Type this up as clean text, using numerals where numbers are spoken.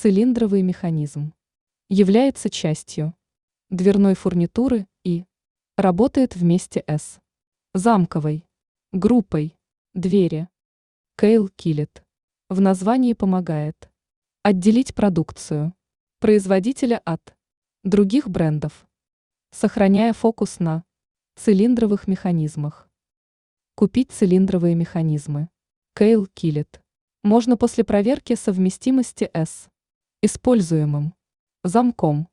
Цилиндровый механизм. Является частью дверной фурнитуры и работает вместе с замковой группой двери. Кейл Киллет. В названии помогает отделить продукцию производителя от других брендов, сохраняя фокус на цилиндровых механизмах. Купить цилиндровые механизмы. Кейл Киллет. Можно после проверки совместимости с используемым замком.